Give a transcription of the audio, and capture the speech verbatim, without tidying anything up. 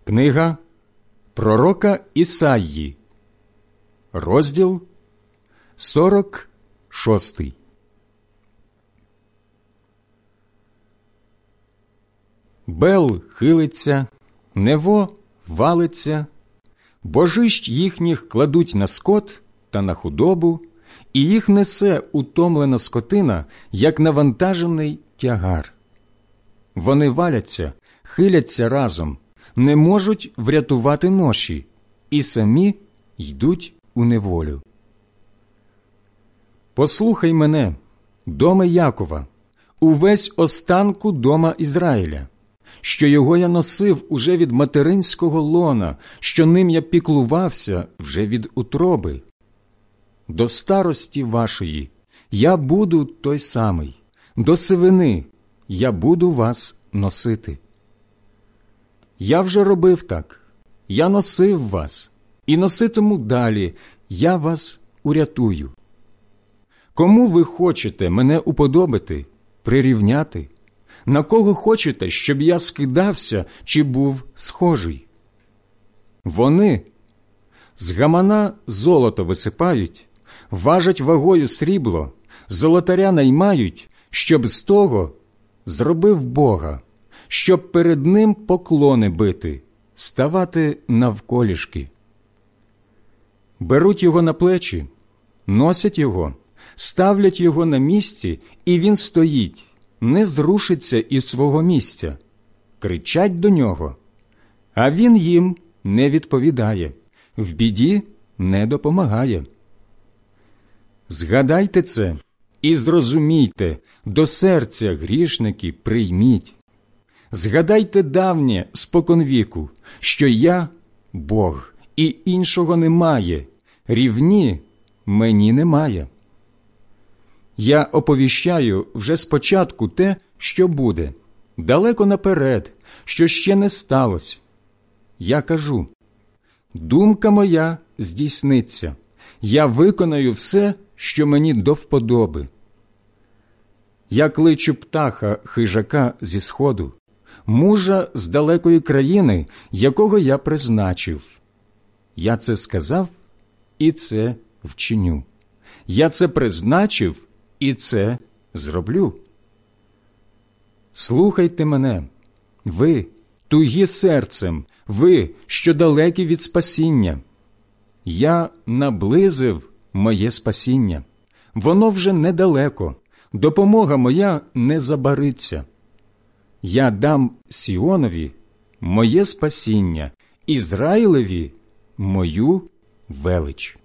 Книга пророка Ісаї, розділ сорок шостий. Бел хилиться, Нево валиться, божищ їхніх кладуть на скот та на худобу, і їх несе утомлена скотина, як навантажений тягар. Вони валяться, хиляться разом, не можуть врятувати ноші, і самі йдуть у неволю. Послухай мене, доме Якова, увесь останку дома Ізраїля, що його я носив уже від материнського лона, що ним я піклувався вже від утроби. До старості вашої я буду той самий, до сивини я буду вас носити. Я вже робив так, я носив вас, і носитиму далі, я вас урятую. Кому ви хочете мене уподобити, прирівняти? На кого хочете, щоб я скидався чи був схожий? Вони з гамана золото висипають, важать вагою срібло, золотаря наймають, щоб з того зробив Бога, щоб перед ним поклони бити, ставати навколішки. Беруть його на плечі, носять його, ставлять його на місці, і він стоїть, не зрушиться із свого місця. Кричать до нього, а він їм не відповідає, в біді не допомагає. Згадайте це і зрозумійте, до серця, грішники, прийміть. Згадайте давнє споконвіку, що я – Бог, і іншого немає, рівні мені немає. Я оповіщаю вже спочатку те, що буде, далеко наперед, що ще не сталося. Я кажу, думка моя здійсниться, я виконаю все, що мені до вподоби. Я кличу птаха хижака зі сходу, мужа з далекої країни, якого я призначив. Я це сказав, і це вчиню. Я це призначив, і це зроблю. Слухайте мене, ви, тугі серцем, ви, що далекі від спасіння. Я наблизив моє спасіння. Воно вже недалеко, допомога моя не забариться. Я дам Сіонові моє спасіння, Ізраїлеві мою велич.